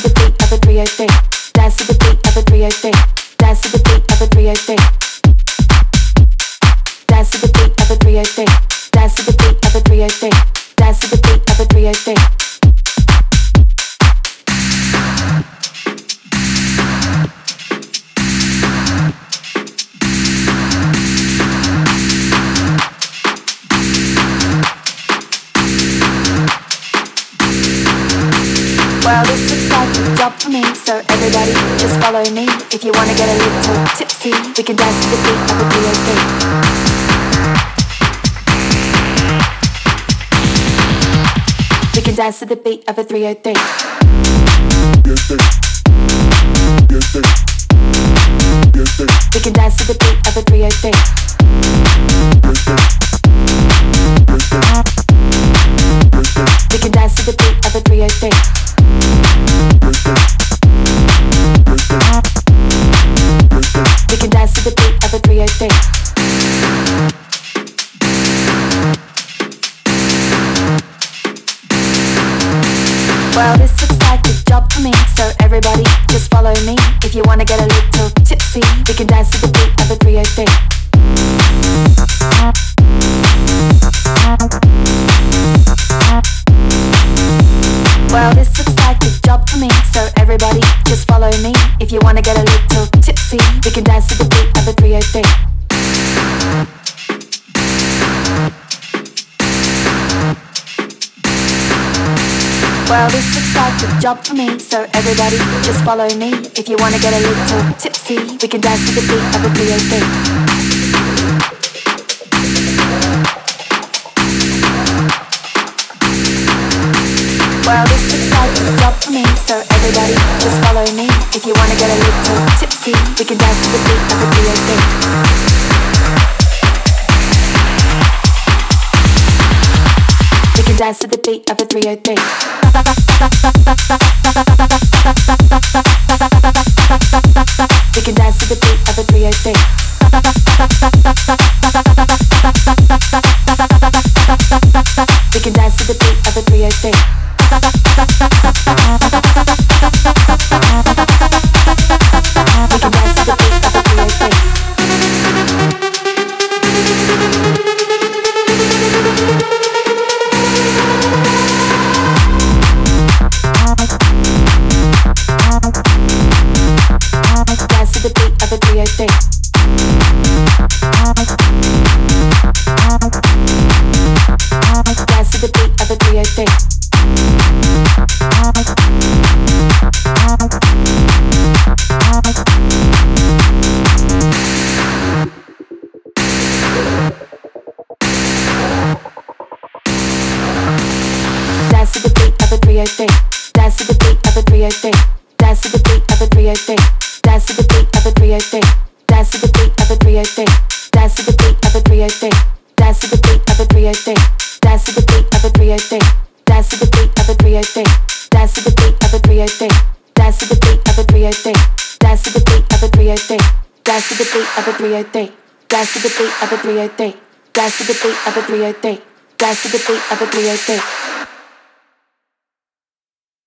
to the beat of a 303. Dance to the beat of a 303. Dance to the beat of a 303. Dance to the beat of a 303. Dance to the beat of a 303. Dance to the beat of a 303. Well, this looks like a job for me, so everybody just follow me. If you wanna get a little tipsy, we can dance to the beat of a 303. We can dance to the beat of a 303. We can dance to the beat of a 303. We can dance to the beat of a 303. We can dance to the beat of a 303. Well, this looks like a job for me, so everybody just follow me. If you wanna get a little tipsy, we can dance to the beat of a 303. Well, this looks like a job for me, so everybody just follow me. If you wanna get a little tipsy, we can dance to the beat of a 303. Well, this looks like a job for me, so everybody just follow me. If you wanna get a little tipsy, we can dance to the beat of a 303. Well, this looks like a job for me, so everybody just follow me. If you wanna get a little tipsy, we can dance to the beat of a 303. We can dance to the beat of a 303. We can dance to the beat of a 303. We can dance to the beat of a 303. We can dance to the beat of a 303. Dance to the beat of a 303. Dance to the beat of a 303. Dance to the beat of a 303. Dance to the beat of a 303. Dance to the beat of a 303. Dance to the beat of a 303. Dance to the beat of a 303. Dance to the beat of a 303. Dance to the beat of a 303. Dance to the beat of a 303. Dance to the beat of a 303. Dance to the beat of a 303. Dance to the beat of a 303. Dance to the beat of a 303. Dance to the beat of a 303. Dance to the beat of a 303. Dance to the beat of a 303. Dance to the beat of a 303.